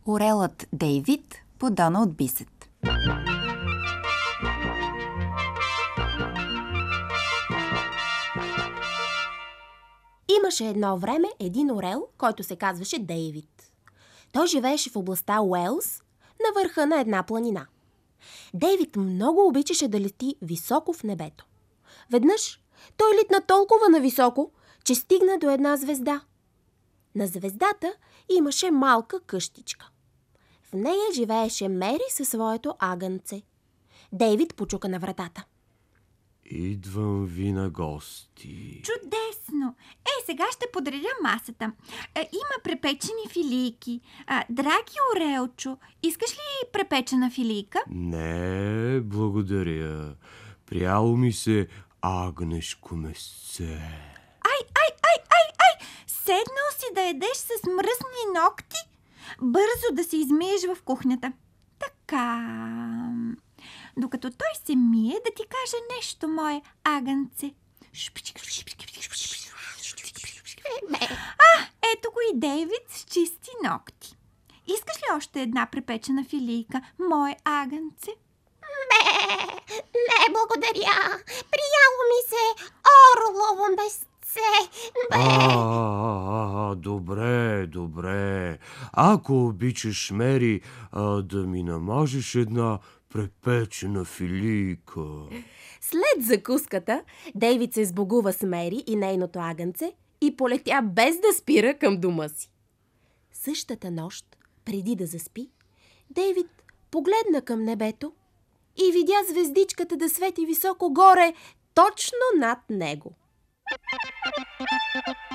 Орелът Дейвид по Доналд Бисет. Имаше едно време един орел, който се казваше Дейвид. Той живееше в областта Уелс, на върха на една планина. Дейвид много обичаше да лети високо в небето. Веднъж той литна толкова нависоко, че стигна до една звезда. На звездата имаше малка къщичка. В нея живееше Мери със своето агънце. Дейвид почука на вратата. Идвам ви на гости. Чудесно! Сега ще подредя масата. Има препечени филийки. Драги Орелчо, искаш ли препечена филийка? Не, благодаря. Пряло ми се агнешко месце. Седнал си да едеш с мръсни ногти? Бързо да се измиеш в кухнята. Така... Докато той се мие, да ти кажа нещо, мое агънце. Ето го и Дейвид с чисти ногти. Искаш ли още една препечена филийка, мое агънце? Не, благодаря. Прияло ми се орлово месце. Добре. Ако обичаш, Мери, да ми намажеш една препечена филийка. След закуската, Дейвид се сбогува с Мери и нейното агънце и полетя без да спира към дома си. Същата нощ, преди да заспи, Дейвид погледна към небето и видя звездичката да свети високо горе, точно над него.